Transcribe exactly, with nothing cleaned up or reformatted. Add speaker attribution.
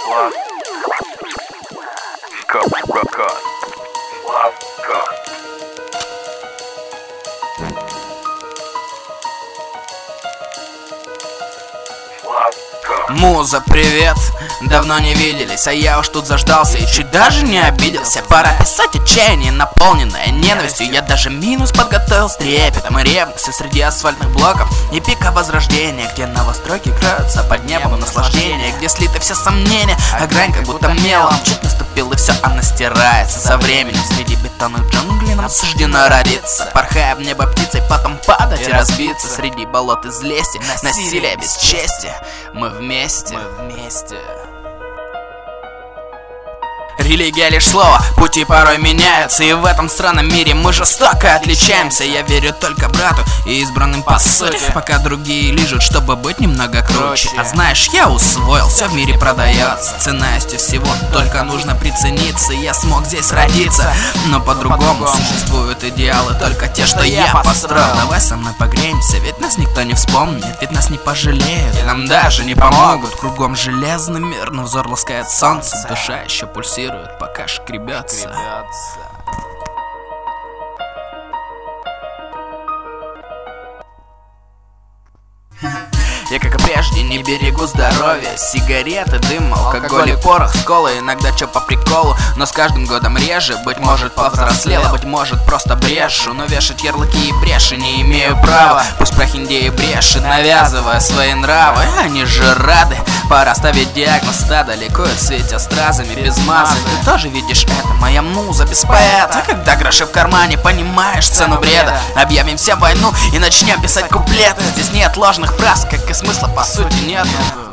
Speaker 1: Love God, God, God. Love God.
Speaker 2: Муза, привет, давно не виделись, а я уж тут заждался и чуть даже не обиделся. Пора писать отчаяние, наполненное ненавистью. Я даже минус подготовил с трепетом и ревностью среди асфальтных блоков и пика возрождения, где новостройки кроются под небом наслаждения, где слиты все сомнения, а грань как будто мелом. Чуть наступил и все, она стирается со временем. Среди бетонных джунглей нам суждено родиться, порхая в небо птицей, потом падать и разбиться. Среди болот из лести, насилия, бесчестия, мы вместе. Мы вместе. Религия лишь слово, пути порой меняются, и в этом странном мире мы жестоко отличаемся. Я верю только брату и избранным по сути, пока другие лижут, чтобы быть немного круче. А знаешь, я усвоил, все в мире продается, ценностью всего только нужно прицениться. Я смог здесь родиться, но по-другому существуют идеалы, только те, что я построил. Давай со мной погреемся, ведь нас никто не вспомнит, ведь нас не пожалеют, и нам даже не помогут. Кругом железный мир, но взор ласкает солнце, душа еще пульсирует, пока шкребется. Я, как и прежде, не берегу здоровья. Сигареты, дым, алкоголь и порох, скола, иногда чё по приколу, но с каждым годом реже. Быть может, повзрослела, быть может, просто брешу, но вешать ярлыки и бреши не имею права. Пусть прохиндеи брешет, навязывая свои нравы, они же рады. Пора ставить диагноз, стадо ликует в свете стразами без мазы. Ты тоже видишь это, моя муза без поэта. Когда гроши в кармане, понимаешь цену бреда. Объявим всем войну и начнем писать куплеты. Здесь нет ложных фраз, как и смысла по сути нет.